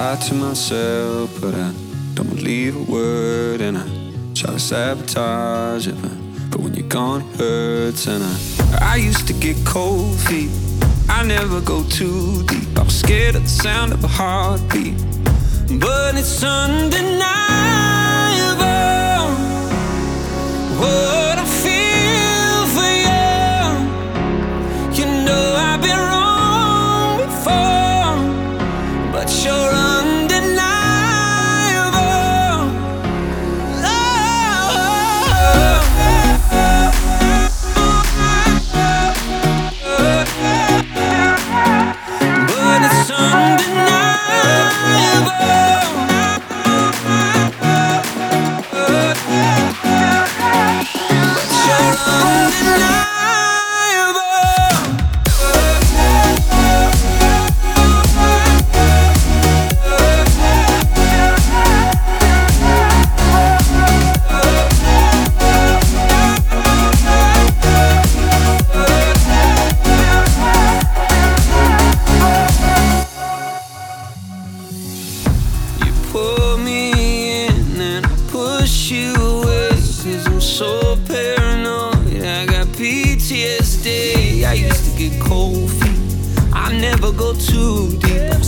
lie to myself, but I don't leave a word, and I try to sabotage it, but when you're gone it hurts. And I used to get cold feet, I never go too deep. I was scared of the sound of a heartbeat, but it's undeniable what I feel for you. You know I've been wrong before, but you're undeniable. But it's undeniable. Pull me in and I push you away, 'cause I'm so paranoid, I got PTSD. I used to get cold feet, I never go too deep.